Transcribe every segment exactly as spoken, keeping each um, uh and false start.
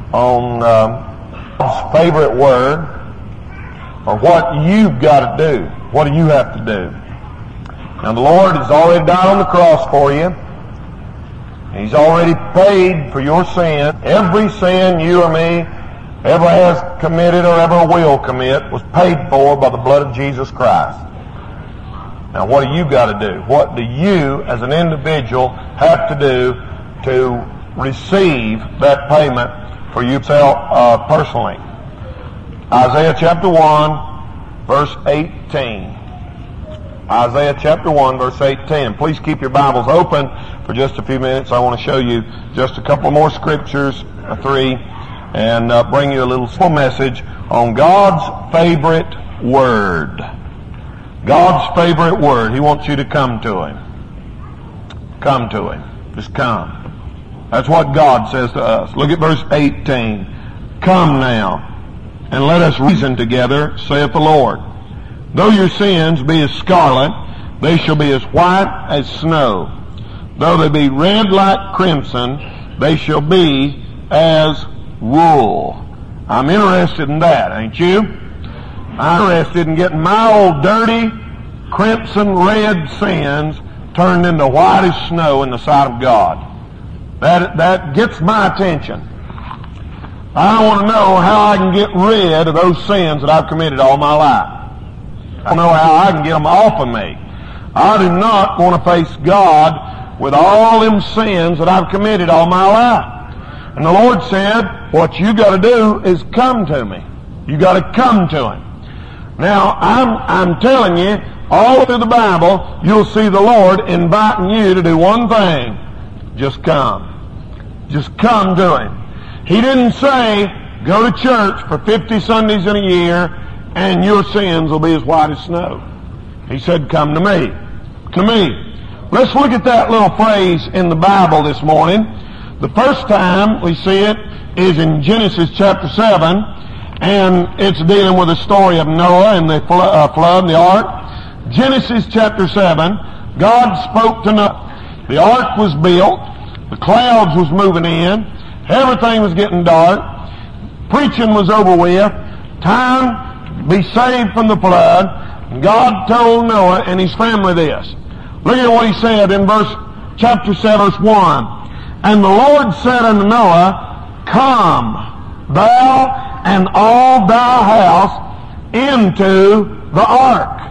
on um, God's favorite word, or what you've got to do. What do you have to do? Now the Lord has already died on the cross for you. He's already paid for your sin. Every sin you or me ever has committed or ever will commit was paid for by the blood of Jesus Christ. Now what do you got to do? What do you as an individual have to do to receive that payment for yourself uh, personally? Isaiah chapter one, verse eighteen. Isaiah chapter one, verse eighteen. And please keep your Bibles open for just a few minutes. I want to show you just a couple more scriptures, uh, three, and uh, bring you a little small message on God's favorite word. God's favorite word. He wants you to come to Him. Come to Him. Just come. That's what God says to us. Look at verse eighteen. Come now, and let us reason together, saith the Lord. Though your sins be as scarlet, they shall be as white as snow. Though they be red like crimson, they shall be as wool. I'm interested in that, ain't you? I'm interested in getting my old dirty, crimson red sins turned into white as snow in the sight of God. That, that gets my attention. I want to know how I can get rid of those sins that I've committed all my life. I know how I can get them off of me. I do not want to face God with all them sins that I've committed all my life. And the Lord said, what you got to do is come to me. You got to come to Him. Now, I'm, I'm telling you, all through the Bible, you'll see the Lord inviting you to do one thing. Just come. Just come to Him. He didn't say, go to church for fifty Sundays in a year and your sins will be as white as snow. He said, come to me. To me. Let's look at that little phrase in the Bible this morning. The first time we see it is in Genesis chapter seven, and it's dealing with the story of Noah and the flood, the ark. Genesis chapter seven, God spoke to Noah. The ark was built. The clouds was moving in. Everything was getting dark. Preaching was over with. Time be saved from the flood. God told Noah and his family this. Look at what He said in verse chapter seven, verse one. And the Lord said unto Noah, come, thou and all thy house into the ark.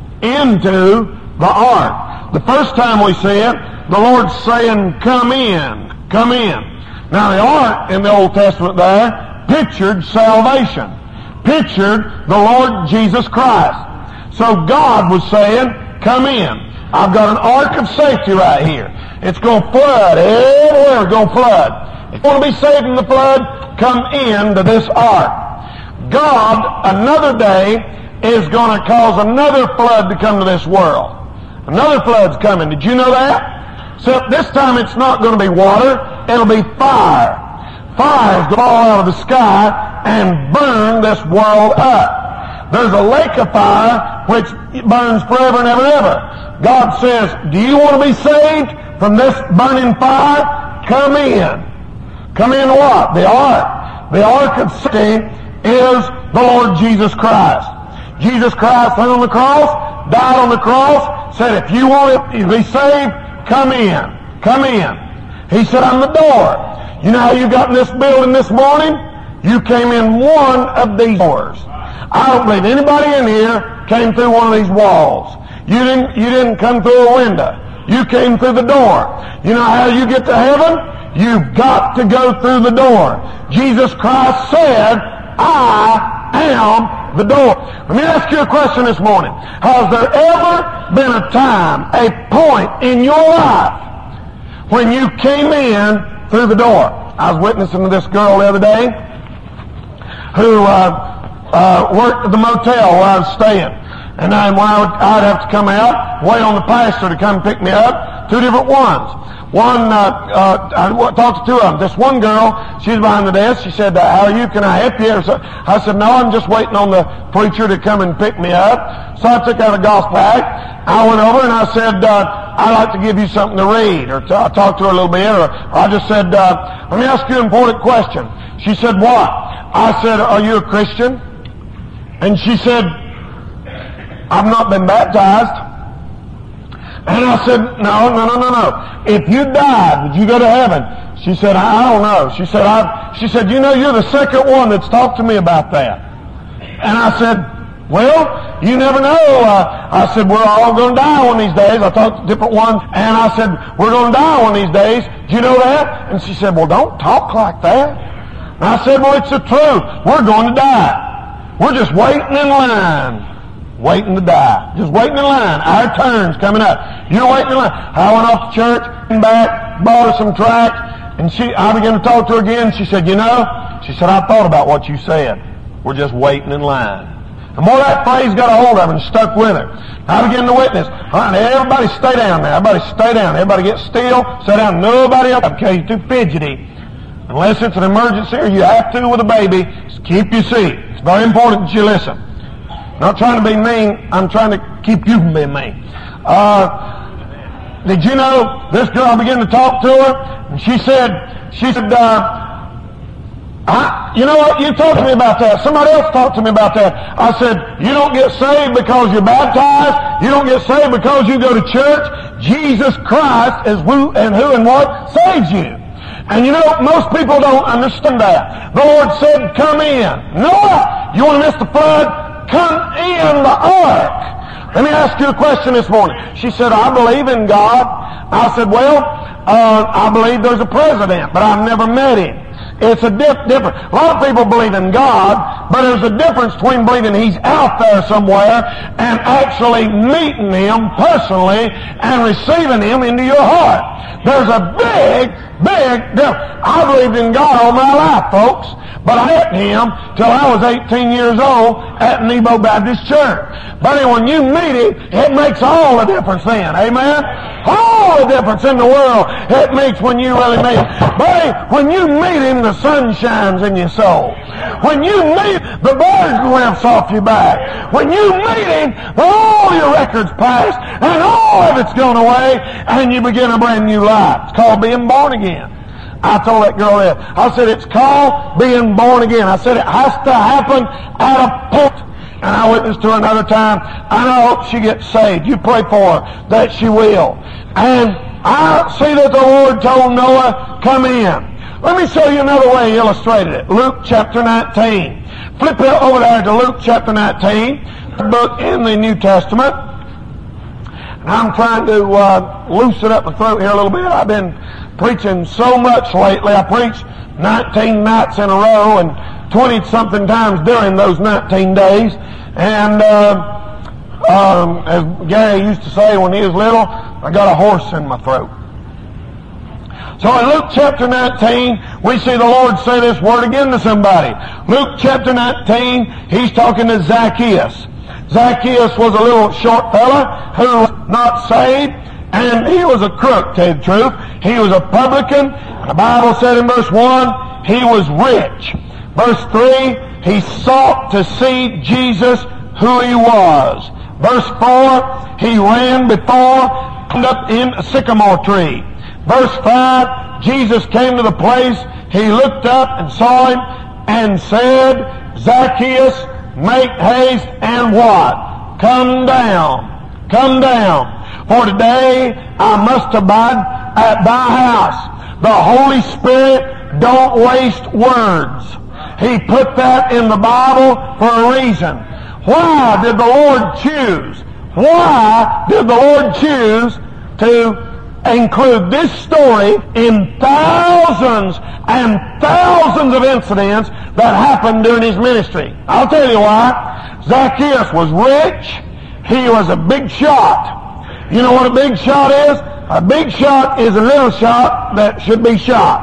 Into the ark. The first time we see it, the Lord's saying, come in, come in. Now the ark in the Old Testament there pictured salvation. Pictured the Lord Jesus Christ. So God was saying, come in. I've got an ark of safety right here. It's going to flood. Everywhere it's going to flood. If you want to be saved from the flood, come into this ark. God, another day, is going to cause another flood to come to this world. Another flood's coming. Did you know that? So this time it's not going to be water. It'll be fire. Fire's going to fall out of the sky and burn this world up. There's a lake of fire which burns forever and ever and ever. God says, do you want to be saved from this burning fire? Come in. Come in what? The ark. The ark of safety is the Lord Jesus Christ. Jesus Christ hung on the cross, died on the cross, said if you want to be saved, come in. Come in. He said, I'm the door. You know how you got in this building this morning? You came in one of these doors. I don't believe anybody in here came through one of these walls. You didn't, you didn't come through a window. You came through the door. You know how you get to heaven? You've got to go through the door. Jesus Christ said, I am the door. Let me ask you a question this morning. Has there ever been a time, a point in your life when you came in through the door? I was witnessing to this girl the other day who uh, uh, worked at the motel where I was staying. And then when I would, I'd have to come out, wait on the pastor to come pick me up, two different ones. one, uh, uh, I talked to two of them. This one girl, she was behind the desk. She said, uh, how are you? Can I help you? So I said, no, I'm just waiting on the preacher to come and pick me up. So I took out a gospel act. I went over and I said, uh, I'd like to give you something to read. Or t- I talked to her a little bit. Or, or I just said, uh, let me ask you an important question. She said, what? I said, are you a Christian? And she said, I've not been baptized. And I said, no, no, no, no, no. If you died, would you go to heaven? She said, I don't know. She said, I, she said, you know, you're the second one that's talked to me about that. And I said, well, you never know. Uh, I said, we're all going to die one of these days. I talked to different ones, and I said, we're going to die one of these days. Do you know that? And she said, well, don't talk like that. And I said, well, it's the truth. We're going to die. We're just waiting in line. Waiting to die. Just waiting in line. Our turn's coming up. You're waiting in line. I went off to church, came back, bought her some tracts, and she, I began to talk to her again. She said, you know, she said, I thought about what you said. We're just waiting in line. The more that phrase got a hold of her and stuck with her, I began to witness. All right, everybody stay down now. Everybody stay down. Everybody get still. Sit down. Nobody else. Okay, you're too fidgety. Unless it's an emergency or you have to with a baby, just keep your seat. It's very important that you listen. Not trying to be mean, I'm trying to keep you from being mean. Uh, did you know, this girl began to talk to her, and she said, she said, uh, I, you know what, you talked to me about that. Somebody else talked to me about that. I said, you don't get saved because you're baptized. You don't get saved because you go to church. Jesus Christ is who and who and what saves you. And you know, most people don't understand that. The Lord said, come in. Noah, you want to miss the flood? Come in the ark. Let me ask you a question this morning. She said, I believe in God. I said, well, uh, I believe there's a president, but I've never met him. It's a dif- different. A lot of people believe in God, but there's a difference between believing He's out there somewhere and actually meeting Him personally and receiving Him into your heart. There's a big, big difference. I believed in God all my life, folks, but I met Him till I was eighteen years old at Nebo Baptist Church. Buddy, when you meet Him, it makes all the difference then. Amen? All the difference in the world it makes when you really meet Him. Buddy, when you meet Him, the sun shines in your soul. When you meet Him, the birds glimpse off your back. When you meet Him, all your records pass and all of it's gone away and you begin a brand new life. It's called being born again. I told that girl that. I said, it's called being born again. I said, it has to happen at a point. And I witnessed to her another time, and I hope she gets saved. You pray for her that she will. And I see that the Lord told Noah, come in. Let me show you another way He illustrated it. Luke chapter nineteen. Flip it over there to Luke chapter nineteen, the book in the New Testament. And I'm trying to uh, loosen up my throat here a little bit. I've been preaching so much lately. I preached nineteen nights in a row and twenty-something times during those nineteen days. And uh, um, as Gary used to say when he was little, I got a horse in my throat. So in Luke chapter nineteen, we see the Lord say this word again to somebody. Luke chapter nineteen, He's talking to Zacchaeus. Zacchaeus was a little short fella who was not saved, and he was a crook, to tell you the truth. He was a publican. The Bible said in verse one, he was rich. Verse three, he sought to see Jesus who He was. Verse four, he ran before, up in a sycamore tree. Verse five, Jesus came to the place. He looked up and saw him and said, Zacchaeus, make haste and what? Come down. Come down. For today I must abide at thy house. The Holy Spirit don't waste words. He put that in the Bible for a reason. Why did the Lord choose? Why did the Lord choose to include this story in thousands and thousands of incidents that happened during His ministry? I'll tell you why. Zacchaeus was rich. He was a big shot. You know what a big shot is? A big shot is a little shot that should be shot.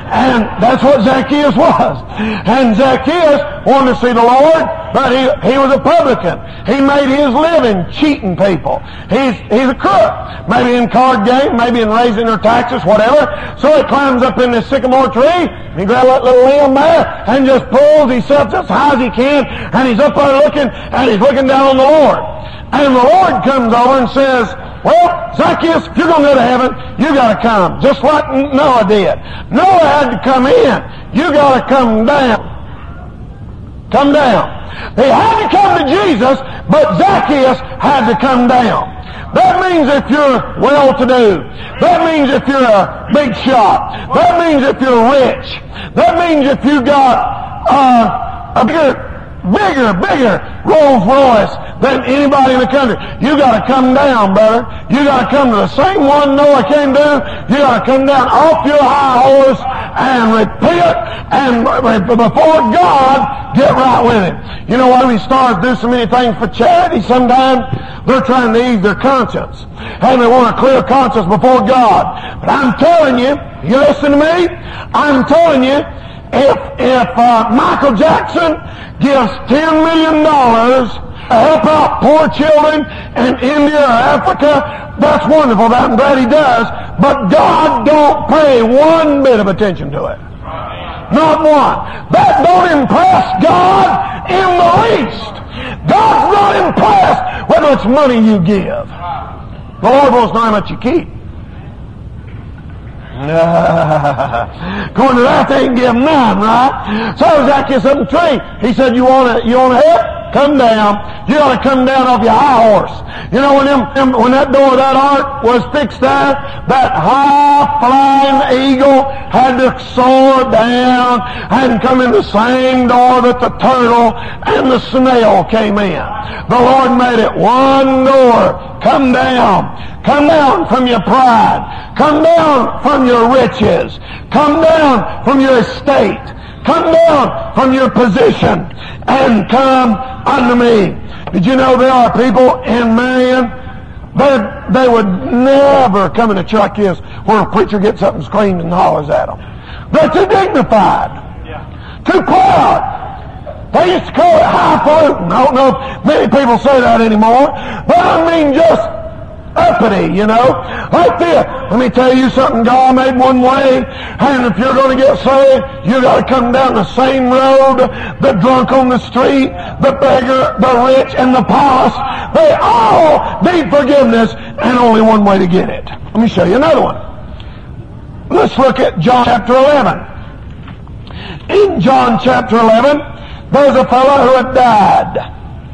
And that's what Zacchaeus was. And Zacchaeus wanted to see the Lord, but he, he was a publican. He made his living cheating people. He's, he's a crook. Maybe in card game, maybe in raising their taxes, whatever. So he climbs up in this sycamore tree, and he grabs that little limb there, and just pulls himself as high as he can, and he's up there looking, and he's looking down on the Lord. And the Lord comes over and says, well, Zacchaeus, if you're going to go to heaven, you got to come, just like Noah did. Noah had to come in. You got to come down. Come down. They had to come to Jesus, but Zacchaeus had to come down. That means if you're well-to-do. That means if you're a big shot. That means if you're rich. That means if you got uh, a bigger, bigger, bigger Rolls Royce than anybody in the country. You got to come down, brother. You got to come to the same one Noah came to. You got to come down off your high horse and repent, and before God, get right with Him. You know why we stars do so many things for charity? Sometimes they're trying to ease their conscience, and they want a clear conscience before God. But I'm telling you, you listen to me, I'm telling you, if if uh, Michael Jackson gives ten million dollars to help out poor children in India or Africa, that's wonderful. That I'm glad he does. But God don't pay one bit of attention to it. Not one. That don't impress God in the least. God's not impressed with how much money you give. The Lord wants to know how much you keep. According to that, they can give none, right? So Zacchaeus up in the tree. He said, you want to, you want to help? Come down. You got to come down off your high horse. You know, when them, them, when that door of that ark was fixed there, that high-flying eagle had to soar down and come in the same door that the turtle and the snail came in. The Lord made it one door. Come down. Come down from your pride. Come down from your riches. Come down from your estate. Come down from your position and come unto me. Did you know there are people in Marion, they, they would never come in a church like this where a preacher gets up and screams and hollers at them. They're too dignified. Yeah. Too proud. They used to call it highfalutin. I don't know if many people say that anymore, but I mean just uppity, you know. Like this. Let me tell you something. God made one way, and if you're going to get saved, you got to come down the same road. The drunk on the street, the beggar, the rich, and the powerless, they all need forgiveness, and only one way to get it. Let me show you another one. Let's look at John chapter eleven. In John chapter eleven, there's a fellow who had died.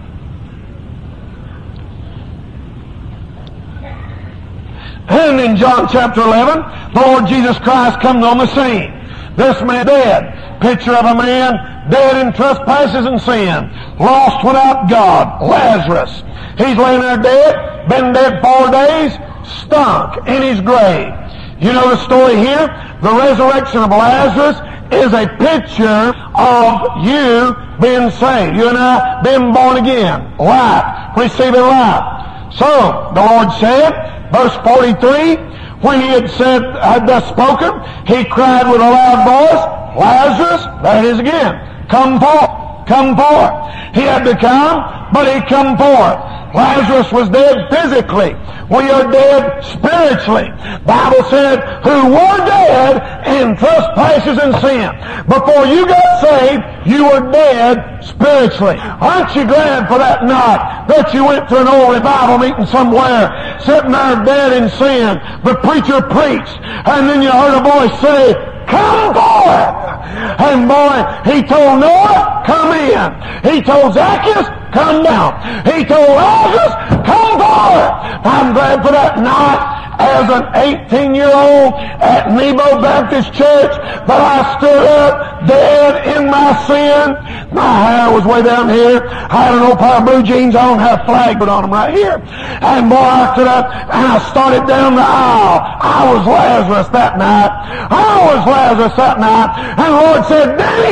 And in John chapter eleven, the Lord Jesus Christ comes on the scene. This man dead. Picture of a man dead in trespasses and sin. Lost without God. Lazarus. He's laying there dead. Been dead four days. Stunk in his grave. You know the story here? The resurrection of Lazarus is a picture of you being saved. You and I being born again. Life. Receiving life. So, the Lord said, verse forty-three, when he had said, had thus spoken, he cried with a loud voice, Lazarus, there it is again, come forth, come forth. He had to come, but he come forth. Lazarus was dead physically. We are dead spiritually. Bible said, who were dead in trespasses and sin. Before you got saved, you were dead spiritually. Aren't you glad for that night that you went to an old revival meeting somewhere, sitting there dead in sin? The preacher preached, and then you heard a voice say, come forth. And boy, he told Noah, come in. He told Zacchaeus, come down. He told Lazarus, come forth. I'm glad for that night as an eighteen-year-old at Nebo Baptist Church that I stood up dead in my sin. My hair was way down here. I had an old pair of blue jeans. I don't have flag but on them right here. And boy, I stood up and I started down the aisle. I was Lazarus that night. I was Lazarus that night. And the Lord said, Danny,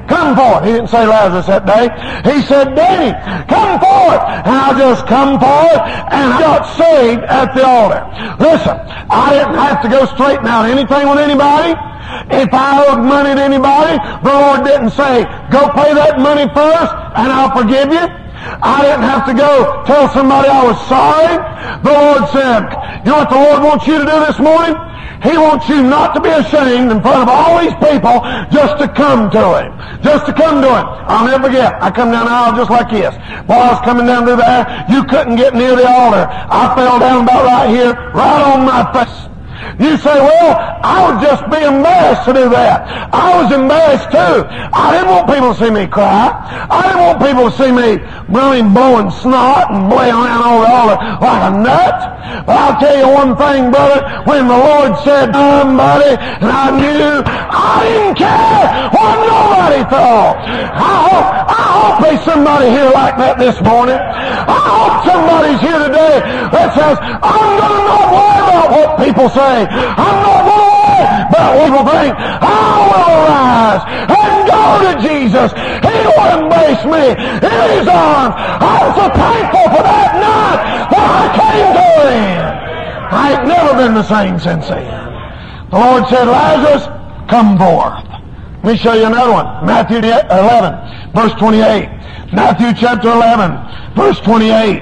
come forth. He didn't say Lazarus that day. He said, Danny, come forth. And I just come forth and I got saved at the altar. Listen, I didn't have to go straighten out anything with anybody. If I owed money to anybody, the Lord didn't say, go pay that money first and I'll forgive you. I didn't have to go tell somebody I was sorry. The Lord said, you know what the Lord wants you to do this morning? He wants you not to be ashamed in front of all these people just to come to Him. Just to come to Him. I'll never forget. I come down the aisle just like this. While I was coming down through there, you couldn't get near the altar. I fell down about right here, right on my face. You say, well, I would just be embarrassed to do that. I was embarrassed too. I didn't want people to see me cry. I didn't want people to see me running, blowing snot and blowing around over the altar like a nut. But I'll tell you one thing, brother. When the Lord said somebody, and I knew, I didn't care what nobody thought. I hope, I hope there's somebody here like that this morning. I hope somebody's here today that says, I'm going to not worry about what people say. I'm not going to worry about what people think. I will arise and go to Jesus. He will embrace me in His arms. I'm so thankful for that night that I came to Him. I ain't never been the same since then. The Lord said, Lazarus, come forth. Let me show you another one. Matthew eleven, verse twenty-eight. Matthew chapter eleven, verse twenty-eight.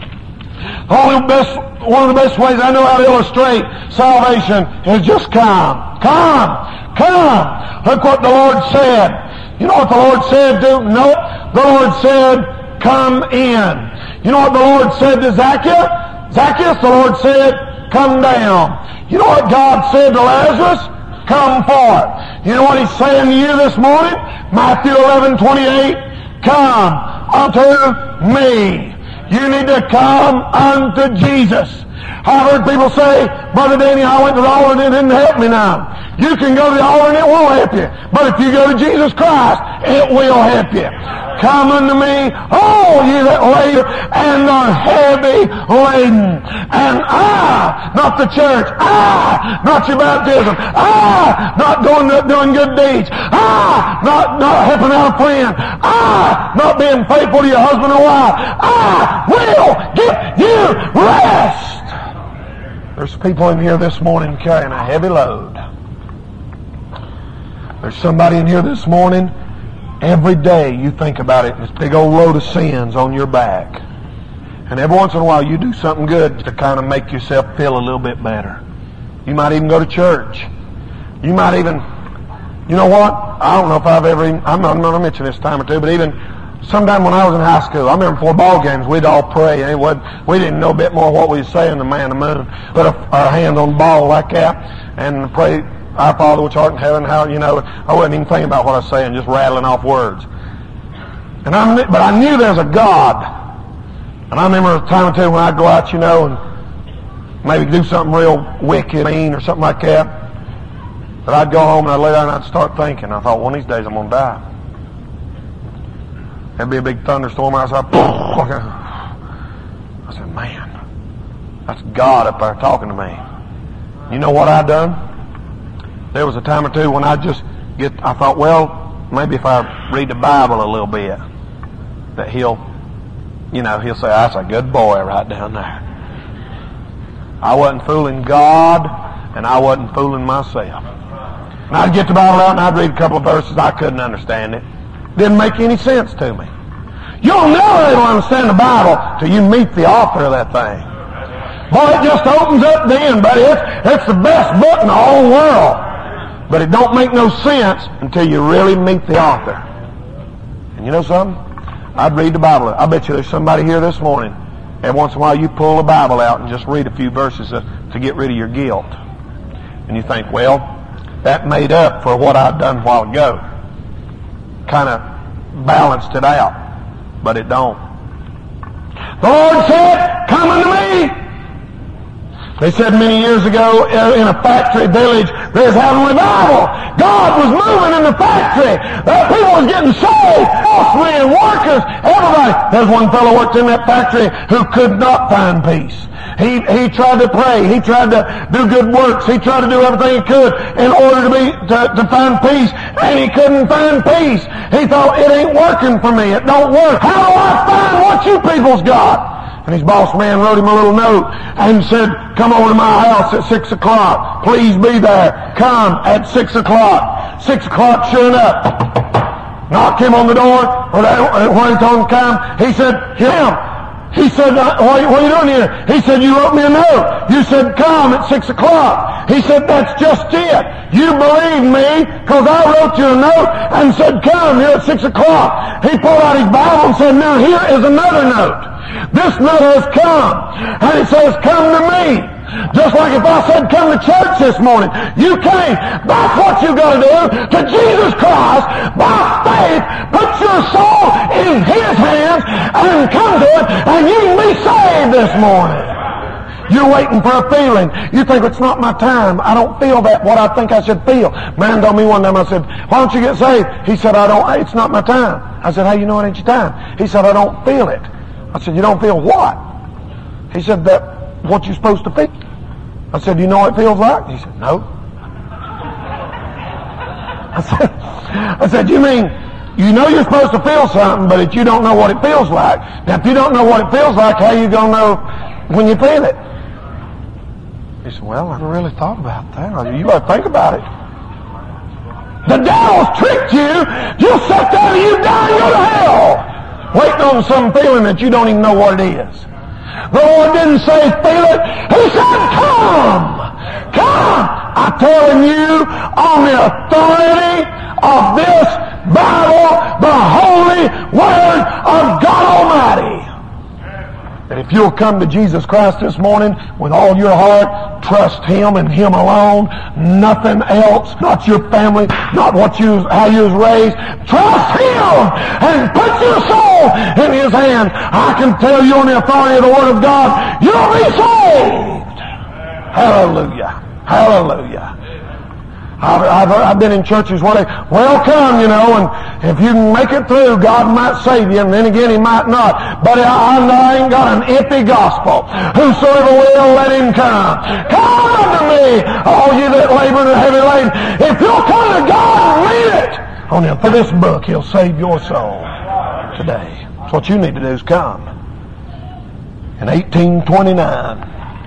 Only best, one of the best ways I know how to illustrate salvation is just come. Come. Come. Look what the Lord said. You know what the Lord said to? No. The Lord said, come in. You know what the Lord said to Zacchaeus? Zacchaeus, the Lord said, come down. You know what God said to Lazarus? Come forth. You know what He's saying to you this morning? Matthew eleven twenty-eight. Come unto me. You need to come unto Jesus. I've heard people say, Brother Danny, I went to the altar and it didn't help me now. You can go to the altar and it won't help you. But if you go to Jesus Christ, it will help you. Come unto me, all ye that labor and are heavy laden. And I, not the church, I, not your baptism, I, not doing, doing good deeds, I, not, not helping out a friend, I, not being faithful to your husband or wife, I will give you rest. There's people in here this morning carrying a heavy load. There's somebody in here this morning, every day you think about it, this big old load of sins on your back. And every once in a while you do something good to kind of make yourself feel a little bit better. You might even go to church. You might even, you know what? I don't know if I've ever, even, I'm not going to mention this time or two, but even sometime when I was in high school, I remember before ball games, we'd all pray. And it wasn't, we didn't know a bit more what we was saying than man to moon. Put our hands on the ball like that and pray, Our Father which art in heaven, how, you know, I wasn't even thinking about what I was saying, just rattling off words. And I, but I knew there's a God. And I remember a time or two when I'd go out, you know, and maybe do something real wicked, mean, or something like that. But I'd go home and I'd lay down and I'd start thinking. I thought, one of these days I'm going to die. There'd be a big thunderstorm outside. I said, man, that's God up there talking to me. You know what I done? There was a time or two when I just get, I thought, well, maybe if I read the Bible a little bit, that he'll, you know, he'll say, that's a good boy right down there. I wasn't fooling God, and I wasn't fooling myself. And I'd get the Bible out and I'd read a couple of verses. I couldn't understand it. Didn't make any sense to me. You'll never able to understand the Bible till you meet the author of that thing. Boy, it just opens up then, buddy. It's, it's the best book in the whole world. But it don't make no sense until you really meet the author. And you know something? I'd read the Bible. I bet you there's somebody here this morning. Every once in a while you pull the Bible out and just read a few verses to, to get rid of your guilt. And you think, well, that made up for what I'd done a while ago. Kind of balanced it out. But it don't. The Lord said, come unto me. They said many years ago in a factory village, they was having revival. God was moving in the factory. Uh, people was getting saved. Postmen, workers, everybody. There's one fellow worked in that factory who could not find peace. He, he tried to pray. He tried to do good works. He tried to do everything he could in order to be, to, to find peace. And he couldn't find peace. He thought, it ain't working for me. It don't work. How do I find what you people's got? And his boss man wrote him a little note and said, come over to my house at six o'clock. Please be there. Come at six o'clock. Six o'clock, sure enough. Knocked him on the door. When he told him to come, he said, him. He said, what are you doing here? He said, you wrote me a note. You said, come at six o'clock. He said, that's just it. You believe me because I wrote you a note and said, come here at six o'clock. He pulled out his Bible and said, now here is another note. This note has come. And it says, come to me. Just like if I said, come to church this morning. You came. That's what you got to do. To Jesus Christ, by faith, put your soul in His hands and come to it, and you can be saved this morning. You're waiting for a feeling. You think, it's not my time. I don't feel that, what I think I should feel. Man told me one time, I said, why don't you get saved? He said, I don't, it's not my time. I said, how you know it ain't your time? He said, I don't feel it. I said, you don't feel what? He said, that what you're supposed to feel. I said, do you know what it feels like? He said, no. I said, I said, you mean, you know you're supposed to feel something, but if you don't know what it feels like. Now, if you don't know what it feels like, how are you going to know when you feel it? He said, well, I never really thought about that. You better think about it. The devil's tricked you. You'll sit there and you die and go to hell. Waiting on some feeling that you don't even know what it is. The Lord didn't say feel it. He said come. Come. I'm telling you on the authority of this Bible, the holy Word of God Almighty, that if you'll come to Jesus Christ this morning with all your heart, trust Him and Him alone, nothing else, not your family, not what you, how you was raised. Trust Him and put your soul in His hand. I can tell you on the authority of the Word of God, you'll be saved. Hallelujah. Hallelujah. I've, I've, I've been in churches where they, well, come, you know, and if you can make it through, God might save you, and then again, He might not. But I, I ain't got an empty gospel. Whosoever will, let him come. Come unto me, all you that labor and are heavy laden. If you'll come to God and read it, on the for this book, He'll save your soul today. That's what you need to do is come. In eighteen twenty-nine,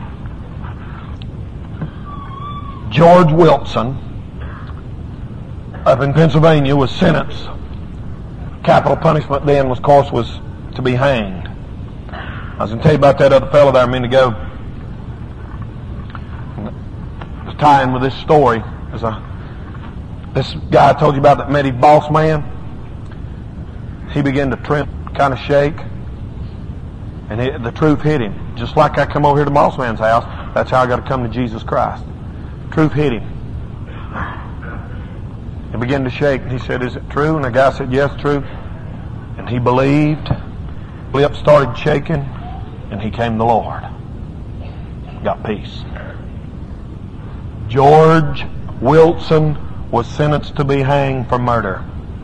George Wilson up in Pennsylvania was sentenced. Capital punishment then, was, of course, was to be hanged. I was going to tell you about that other fellow there a minute ago. To tie in with this story, as a, this guy I told you about that met his boss man, he began to tremble, kind of shake, and it, the truth hit him. Just like I come over here to boss man's house, that's how I got to come to Jesus Christ. Truth hit him. He began to shake, and he said, is it true? And the guy said, yes, true. And he believed. Lips started shaking, and he came to the Lord. Got peace. George Wilson was sentenced to be hanged for murder.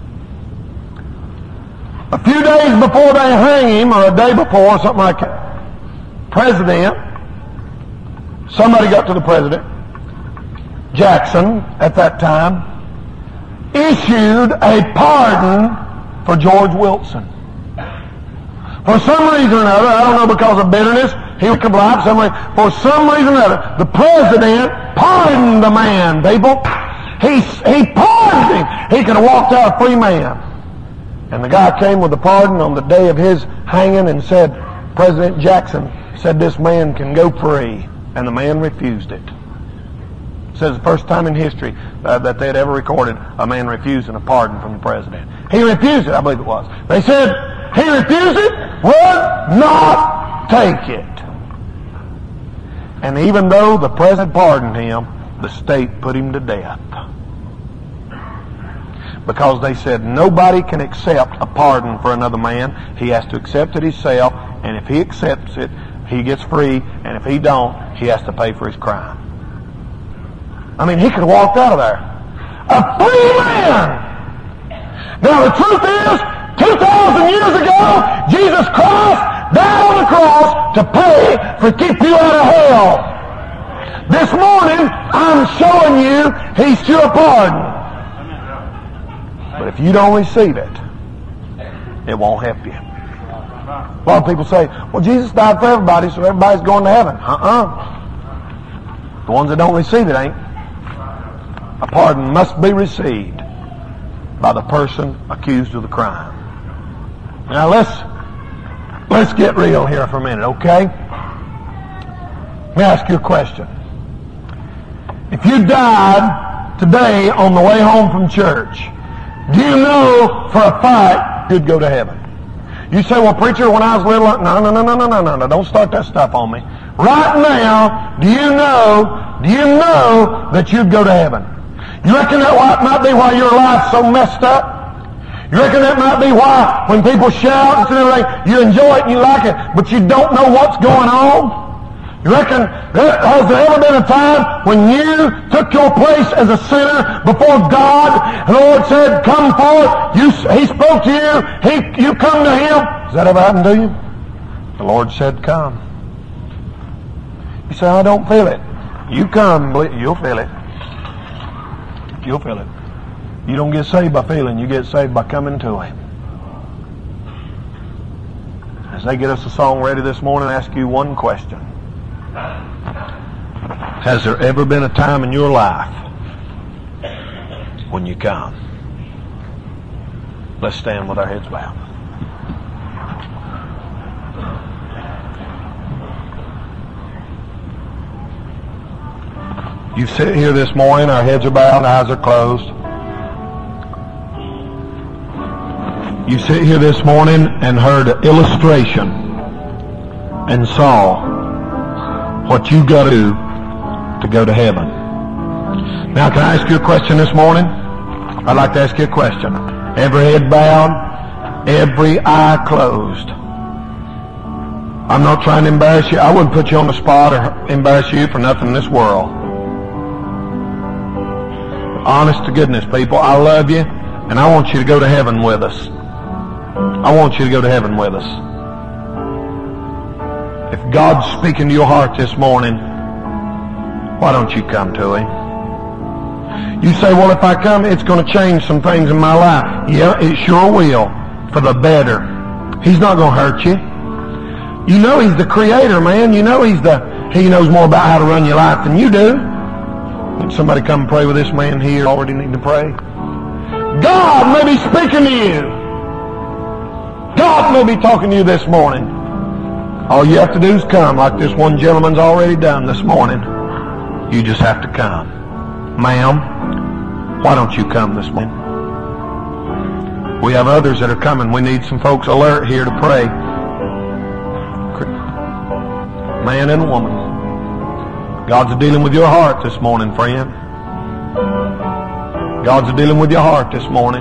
A few days before they hang him, or a day before, something like that, president, somebody got to the president, Jackson, at that time, issued a pardon for George Wilson. For some reason or another, I don't know, because of bitterness, he was comply, some way, for some reason or another, the president pardoned the man, people. He, he pardoned him. He could have walked out a free man. And the guy came with the pardon on the day of his hanging and said, President Jackson said this man can go free. And the man refused it. It says the first time in history uh, that they had ever recorded a man refusing a pardon from the president. He refused it, I believe it was. They said he refused it, would not take it. And even though the president pardoned him, the state put him to death. Because they said nobody can accept a pardon for another man. He has to accept it himself, and if he accepts it, he gets free, and if he don't, he has to pay for his crime. I mean, he could have walked out of there. A free man! Now the truth is, two thousand years ago, Jesus Christ died on the cross to pay for keep you out of hell. This morning, I'm showing you He's sure pardon. But if you don't receive it, it won't help you. A lot of people say, well, Jesus died for everybody, so everybody's going to heaven. Uh-uh. The ones that don't receive it ain't. A pardon must be received by the person accused of the crime. Now let's let's get real here for a minute, okay? Let me ask you a question. If you died today on the way home from church, do you know for a fact you'd go to heaven? You say, well, preacher, when I was little, no, no, no, no, no, no, no, no, don't start that stuff on me. Right now, do you know, do you know that you'd go to heaven? You reckon that might be why your life's so messed up? You reckon that might be why when people shout and everything, you enjoy it and you like it, but you don't know what's going on? You reckon, has there ever been a time when you took your place as a sinner before God, and the Lord said, come forth, you, He spoke to you, he, you come to Him? Has that ever happened to you? The Lord said, come. You say, I don't feel it. You come, you'll feel it. You'll feel it. You don't get saved by feeling, you get saved by coming to Him. As they get us a song ready this morning, I ask you one question. Has there ever been a time in your life when you come? Let's stand with our heads bowed. You sit here this morning, our heads are bowed, eyes are closed. You sit here this morning and heard an illustration and saw what you got to do to go to heaven. Now, can I ask you a question this morning? I'd like to ask you a question. Every head bowed, every eye closed. I'm not trying to embarrass you. I wouldn't put you on the spot or embarrass you for nothing in this world. Honest to goodness, people, I love you, and I want you to go to heaven with us. I want you to go to heaven with us. If God's speaking to your heart this morning, why don't you come to Him? You say, well, if I come, it's going to change some things in my life. Yeah, it sure will, for the better. He's not going to hurt you. You know He's the Creator, man. You know He's the, He knows more about how to run your life than you do. Would somebody come and pray with this man here? Already need to pray. God may be speaking to you. God may be talking to you this morning. All you have to do is come, like this one gentleman's already done this morning. You just have to come. Ma'am, why don't you come this morning? We have others that are coming. We need some folks alert here to pray. Man and woman. God's dealing with your heart this morning, friend. God's dealing with your heart this morning.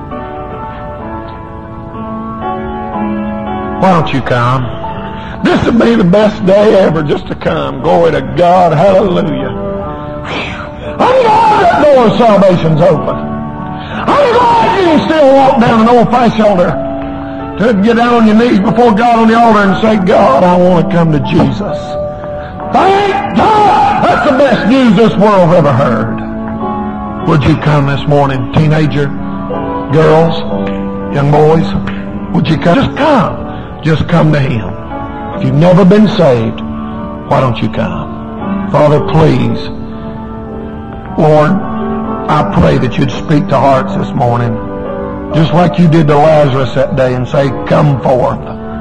Why don't you come? This would be the best day ever just to come. Glory to God. Hallelujah. I'm glad that door of salvation's open. I'm glad you can still walk down an old fashioned altar to get down on your knees before God on the altar and say, God, I want to come to Jesus. Thank God! That's the best news this world ever heard. Would you come this morning, teenager, girls, young boys? Would you come? Just come. Just come to Him. If you've never been saved, why don't you come? Father, please, Lord, I pray that you'd speak to hearts this morning, just like you did to Lazarus that day, and say, come forth.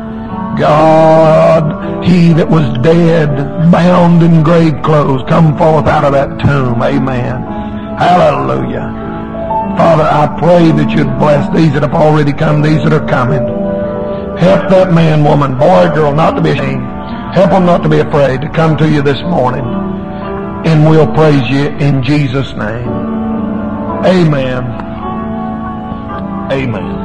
God, he that was dead, bound in grave clothes, come forth out of that tomb. Amen. Hallelujah. Father, I pray that you'd bless these that have already come, these that are coming. Help that man, woman, boy, girl, not to be ashamed. Help them not to be afraid to come to you this morning. And we'll praise you in Jesus' name. Amen. Amen.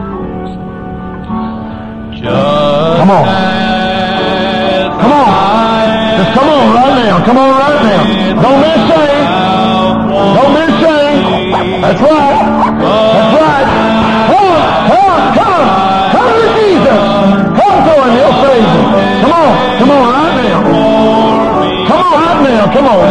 Just come on. Come on. Just come on right now. Come on right now. Don't be ashamed. Don't be ashamed. That's right. That's right. Come on. Come on. Come on. Come to Jesus. Come to Him. He'll save you. Come on, come on, right now. Come on, right now, come on.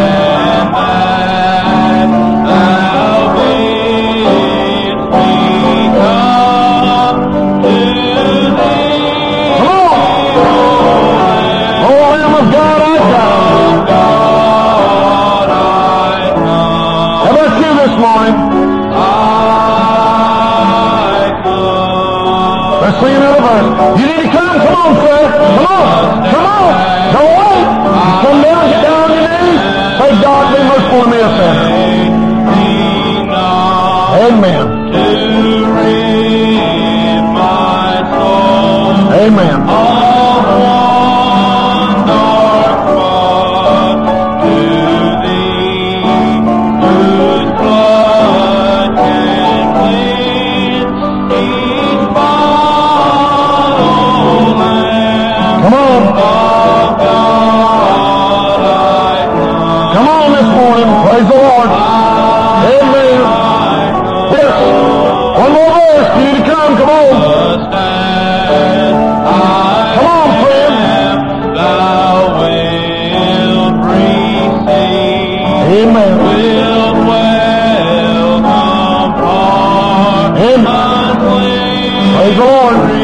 Sing another verse. You need to come. Come on, sir. Come on. Come on. Don't wait. Come down. Get down on your knees. Say, God, be merciful to me, a sinner. Amen. Amen. Praise the Lord. Amen. Yes. One more verse. You need to come. Come on. Come on, friend. Amen. Amen. Praise the Lord.